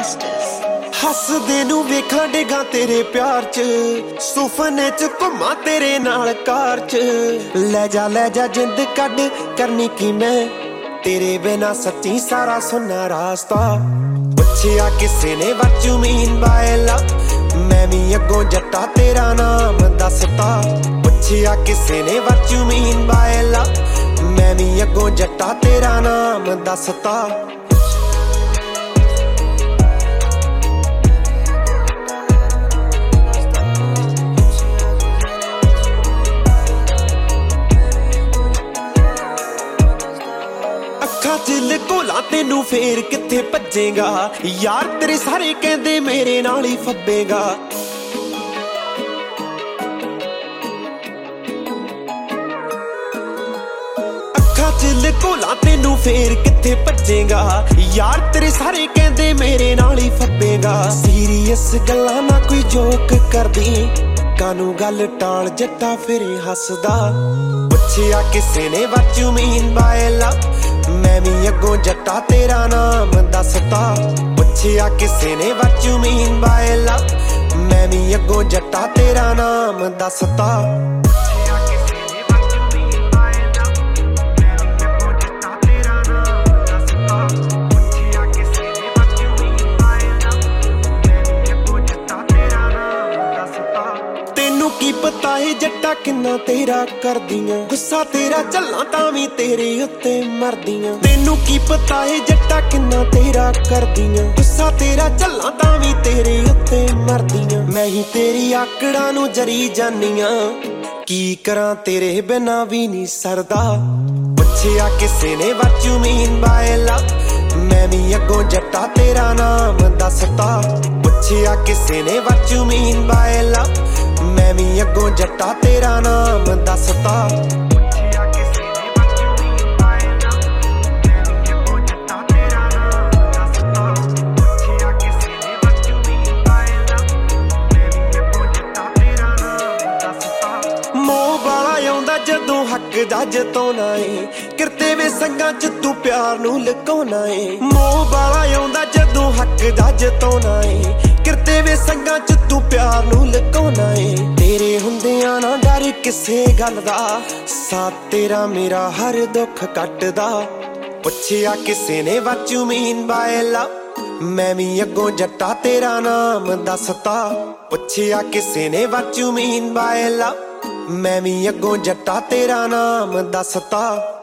ਹੱਸਦੇ ਨੂੰ ਵੇਖਾਂ ਡਿੱਗਾਂ ਤੇਰੇ ਪਿਆਰ ਚ, ਸੁਪਨੇ ਚ ਘੁੰਮਾਂ ਤੇਰੇ ਨਾਲ ਕਾਰ ਚ। ਲੈ ਜਾ ਜਿੰਦ ਕੱਢ ਕਰਨੀ ਕੀ ਮੈਂ ਤੇਰੇ ਬਿਨਾ, ਸੱਚੀ ਸਾਰਾ ਸੁੰਨਾ ਰਾਸਤਾ। ਪੁੱਛਿਆ ਕਿਸੇ ਨੇ what you mean by love, ਮੈਂ ਵੀ ਅੱਗੋਂ ਜੱਟਾ ਤੇਰਾ ਨਾਮ ਦੱਸਤਾ। ਪੁੱਛਿਆ ਕਿਸੇ ਨੇ what you mean by love, ਮੈਂ ਵੀ ਅੱਗੋਂ ਜੱਟਾ ਤੇਰਾ ਨਾਮ ਦੱਸਤਾ। ਅੱਖਾਂ ਚ ਲਕੋਲਾ ਤੈਨੂੰ ਫੇਰ ਕਿੱਥੇ ਭੱਜੇਗਾ, ਯਾਰ ਤੇਰੇ ਸਾਰੇ ਕਹਿੰਦੇ ਮੇਰੇ ਨਾਲ ਹੀ ਫੱਬੇਗਾ। ਅੱਖਾਂ ਚ ਲਕੋਲਾ ਤੈਨੂੰ ਫੇਰ ਕਿੱਥੇ ਭੱਜੇਗਾ, ਯਾਰ ਤੇਰੇ ਸਾਰੇ ਕਹਿੰਦੇ ਮੇਰੇ ਨਾਲ ਹੀ ਫੱਬੇਗਾ। ਸੀਰੀਅਸ ਗੱਲਾਂ ਨਾ ਕੋਈ ਜੋਕ ਕਰਦੀ, ਕਾਨੂੰ ਗੱਲ ਟਾਲ ਜੱਟਾ ਫਿਰੇ ਹੱਸਦਾ। ਪੁੱਛਿਆ ਕਿਸੇ ਨੇ what you mean by love, ਮੈਂ ਵੀ ਅੱਗੋਂ ਜੱਟਾ ਤੇਰਾ ਨਾਮ ਦੱਸਤਾ। ਪੁੱਛਿਆ ਕਿਸੇ ਨੇ what you mean by love, ਮੈਂ ਵੀ ਅੱਗੋਂ ਜੱਟਾ ਤੇਰਾ ਨਾਮ ਦੱਸਤਾ। ਤੈਨੂੰ ਕੀ ਪਤਾ ਏ ਜੱਟਾ ਕਿੰਨਾ ਤੇਰਾ ਕਰਦੀਆਂ, ਗੁੱਸਾ ਤੇਰਾ ਝੱਲਾਂ ਤਾਂ ਵੀ ਤੇਰੇ ਉੱਤੇ ਮਰਦੀਆਂ। ਤੈਨੂੰ ਕੀ ਪਤਾ ਏ ਜੱਟਾ ਕਿੰਨਾ ਤੇਰਾ ਕਰਦੀਆਂ, ਗੁੱਸਾ ਤੇਰਾ ਝੱਲਾਂ ਤਾਂ ਵੀ ਤੇਰੇ ਉੱਤੇ ਮਰਦੀਆਂ। ਮੈਂ ਹੀ ਤੇਰੀ ਆਕੜਾਂ ਨੂੰ ਜਰੀ ਜਾਨੀਆਂ, ਕੀ ਕਰਾਂ ਤੇਰੇ ਬਿਨਾ ਵੀ ਨਹੀਂ ਸਰਦਾ। ਪੁੱਛਿਆ ਕਿਸੇ ਨੇ what you mean by love, ਮੈਂ ਵੀ ਅੱਗੋਂ ਜੱਟਾ ਤੇਰਾ ਨਾਮ ਦੱਸਤਾ। ਪੁੱਛਿਆ ਕਿਸੇ ਨੇ what you mean by love, ਮੈਂ ਵੀ ਅੱਗੋਂ ਜੱਟਾ ਤੇਰਾ ਨਾਮ ਦੱਸਤਾ। ਪੁੱਛਿਆ ਕਿਸੇ ਨੇ what you mean by love, ਮੈਂ ਵੀ ਅੱਗੋਂ ਜੱਟਾ ਤੇਰਾ ਨਾਮ ਦੱਸਤਾ। ਪੁੱਛਿਆ ਕਿਸੇ ਨੇ what you mean by love, ਮੈਂ ਵੀ ਅੱਗੋਂ ਜੱਟਾ ਤੇਰਾ ਨਾਮ ਦੱਸਤਾ। ਮੋਹ ਵਾਲਾ ਆਉਂਦਾ ਜਦੋਂ ਹੱਕ ਦਾ ਜਤਾਉਣਾ ਏ, ਕਿਰਤੇ ਵੇ ਸੰਗਾਂ ਚ ਤੂੰ ਪਿਆਰ ਨੂੰ ਲੁਕਾਉਣਾ ਏ। ਮੋਹ ਵਾਲਾ ਆਉਂਦਾ ਜਦੋਂ ਹੱਕ ਦਾ ਜਤਾਉਣਾ ਏ, ਕਿਰਤੇ ਵੇ ਸੰਗਾਂ ਚ ਤੂੰ ਪਿਆਰ ਨੂੰ ਲੁਕਾਉਣਾ ਏ। ਤੇਰੇ ਹੁੰਦਿਆਂ ਨਾ ਡਰ ਕਿਸੇ ਗੱਲ ਦਾ, ਸਾਥ ਤੇਰਾ ਮੇਰਾ ਹਰ ਦੁੱਖ ਕੱਟਦਾ। ਪੁੱਛਿਆ ਕਿਸੇ ਨੇ what you mean by love, ਮੈਂ ਵੀ ਅੱਗੋਂ ਜੱਟਾ ਤੇਰਾ ਨਾਮ ਦੱਸਤਾ। ਪੁੱਛਿਆ ਕਿਸੇ ਨੇ what you mean by love, ਮੈਂ ਵੀ ਅੱਗੋਂ ਜੱਟਾ ਤੇਰਾ ਨਾਮ ਦੱਸਤਾ।